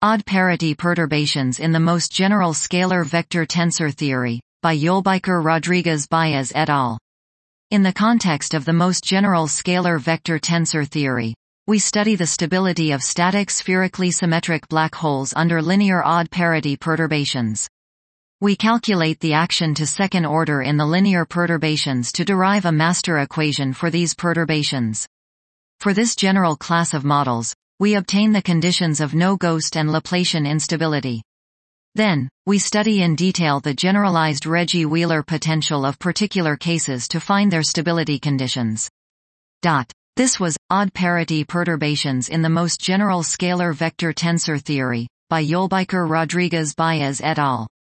Odd parity perturbations in the most general scalar vector tensor theory, by Yolbiker Rodriguez Baez et al. In the context of the most general scalar vector tensor theory, we study the stability of static spherically symmetric black holes under linear odd parity perturbations. We calculate the action to second order in the linear perturbations to derive a master equation for these perturbations. For this general class of models, we obtain the conditions of no-ghost and Laplacian instability. Then, we study in detail the generalized Regge-Wheeler potential of particular cases to find their stability conditions. This was Odd Parity Perturbations in the Most General Scalar Vector Tensor Theory, by Yolbiker Rodriguez Baez et al.